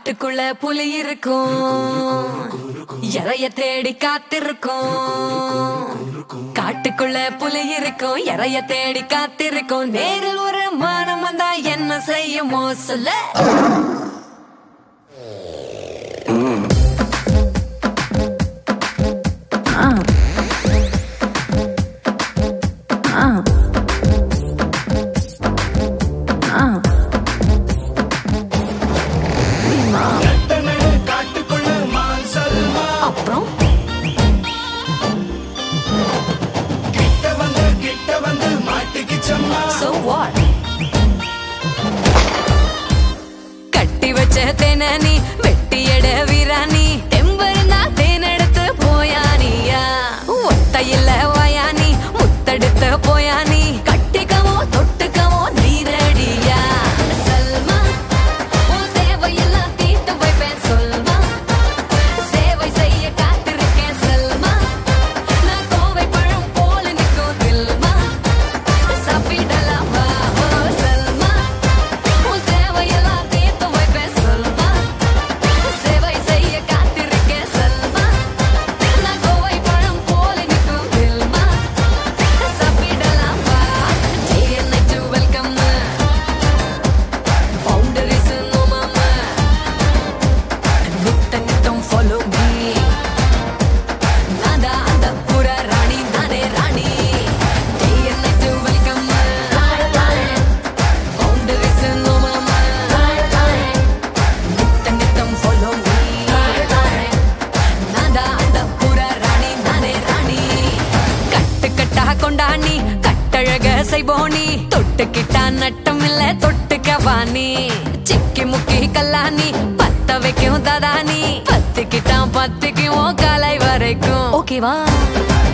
காட்டுக்குள்ள புலி இருக்கும், இறைய தேடி காத்திருக்கும். காட்டுக்குள்ள புலி இருக்கும், இறைய தேடி காத்திருக்கும். நேரில் ஒரு மானம் வந்தா என்ன செய்யுமோ சொல்ல. கட்டி வச்ச தேனி வெட்டி எட வீராணி தெம்பருந்தா தேனெடுத்து போயானியா. ஒத்தையில வயானி முத்தெடுத்து போயானி கட்டிக்கவோ தொட்டுக்கவோ நீரடியா. சல்மா உன் தேவையெல்லாம் தீர்த்து வைப்பேன் சொல்மா, சேவை செய்ய காத்திருக்கேன் சல்மா. நான் கோவை பழம் போல நிற்கும் தில்மா, சாப்பிடலாம் வா சல்மா. உன் தேவையெல்லாம் தீர்த்து வைப்பேன் சொல்மா, சேவை செய்ய காத்திருக்கேன் சல்மா. நான் கோவை பழம் போல நிற்கும் தில்மா, சாப்பிடலாம் வா. Day and night to welcome, boundaries no mama. நித்தம் follow me, நான்தா அந்த புற ராணி, நானே ராணி. Day and night to welcome, boundaries no mama. நித்தம் follow me, நான்தா அந்த புற ராணி, நானே ராணி. கட்டுக்கட்டா கொண்டாணி கட்டழக செய்போனி, தொட்டுக்கிட்டா நட்டம் இல்ல தொட்டுக்கவானி. சிக்கி முக்கி கல்லானி பத்த வைக்கும் ததானி, பத்திக்கிட்டான் பத்திக்கும் காலை வரைக்கும். ஓகேவா?